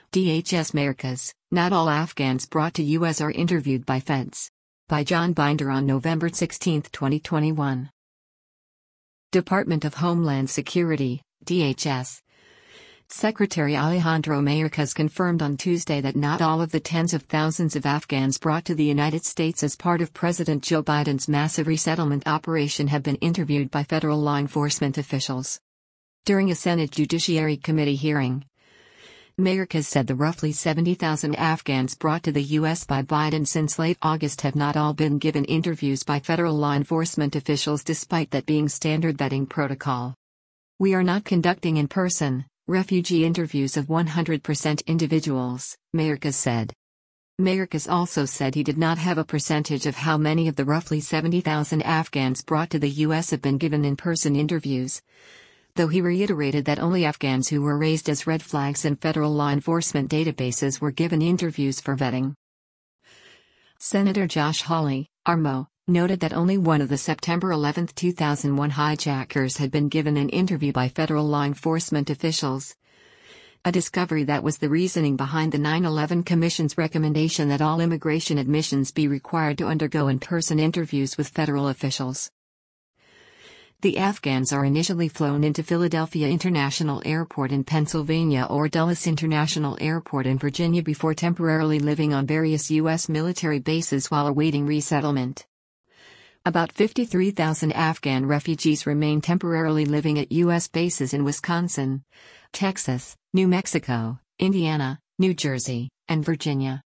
DHS Americas, not all Afghans brought to U.S. are interviewed by feds. By John Binder on November 16, 2021. Department of Homeland Security, DHS. Secretary Alejandro Mayorkas confirmed on Tuesday that not all of the tens of thousands of Afghans brought to the United States as part of President Joe Biden's massive resettlement operation have been interviewed by federal law enforcement officials. During a Senate Judiciary Committee hearing, Mayorkas said the roughly 70,000 Afghans brought to the U.S. by Biden since late August have not all been given interviews by federal law enforcement officials despite that being standard vetting protocol. "We are not conducting in-person, refugee interviews of 100% individuals," Mayorkas said. Mayorkas also said he did not have a percentage of how many of the roughly 70,000 Afghans brought to the U.S. have been given in-person interviews, though he reiterated that only Afghans who were raised as red flags in federal law enforcement databases were given interviews for vetting. Senator Josh Hawley, ARMO, noted that only one of the September 11, 2001 hijackers had been given an interview by federal law enforcement officials, a discovery that was the reasoning behind the 9/11 Commission's recommendation that all immigration admissions be required to undergo in-person interviews with federal officials. The Afghans are initially flown into Philadelphia International Airport in Pennsylvania or Dulles International Airport in Virginia before temporarily living on various U.S. military bases while awaiting resettlement. About 53,000 Afghan refugees remain temporarily living at U.S. bases in Wisconsin, Texas, New Mexico, Indiana, New Jersey, and Virginia.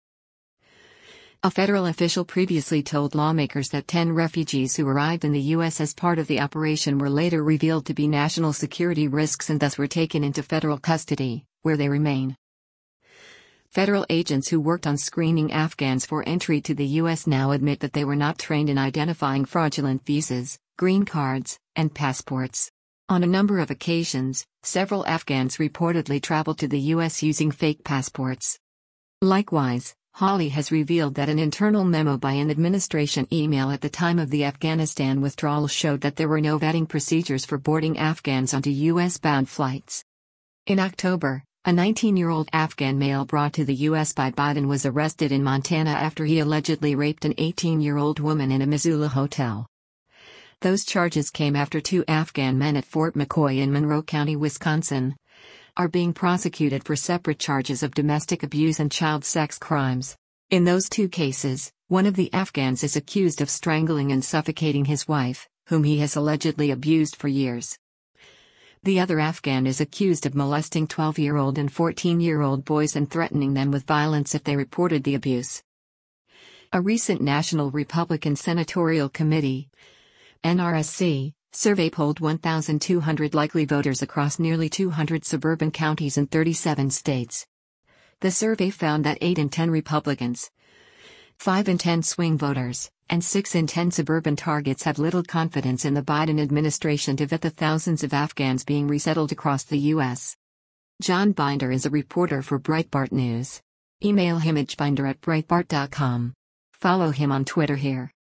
A federal official previously told lawmakers that 10 refugees who arrived in the U.S. as part of the operation were later revealed to be national security risks and thus were taken into federal custody, where they remain. Federal agents who worked on screening Afghans for entry to the U.S. now admit that they were not trained in identifying fraudulent visas, green cards, and passports. On a number of occasions, several Afghans reportedly traveled to the U.S. using fake passports. Likewise, Hawley has revealed that an internal memo by an administration email at the time of the Afghanistan withdrawal showed that there were no vetting procedures for boarding Afghans onto U.S.-bound flights. In October, a 19-year-old Afghan male brought to the U.S. by Biden was arrested in Montana after he allegedly raped an 18-year-old woman in a Missoula hotel. Those charges came after 2 Afghan men at Fort McCoy in Monroe County, Wisconsin, are being prosecuted for separate charges of domestic abuse and child sex crimes. In those 2 cases, one of the Afghans is accused of strangling and suffocating his wife, whom he has allegedly abused for years. The other Afghan is accused of molesting 12-year-old and 14-year-old boys and threatening them with violence if they reported the abuse. A recent National Republican Senatorial Committee (NRSC) survey polled 1,200 likely voters across nearly 200 suburban counties in 37 states. The survey found that 8 in 10 Republicans, 5 in 10 swing voters, and 6 in 10 suburban targets have little confidence in the Biden administration to vet the thousands of Afghans being resettled across the U.S. John Binder is a reporter for Breitbart News. Email him at binder@breitbart.com. Follow him on Twitter here.